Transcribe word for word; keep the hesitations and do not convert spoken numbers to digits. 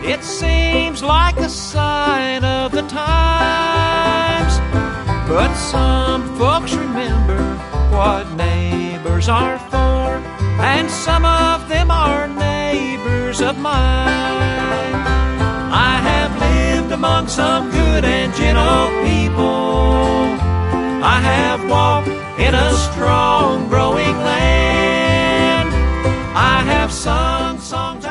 It seems like a sign of the times, but some folks remember what neighbors are for, and some of them are neighbors of mine. I have lived among some good and gentle people. I have walked in a strong growing land. I have sung songs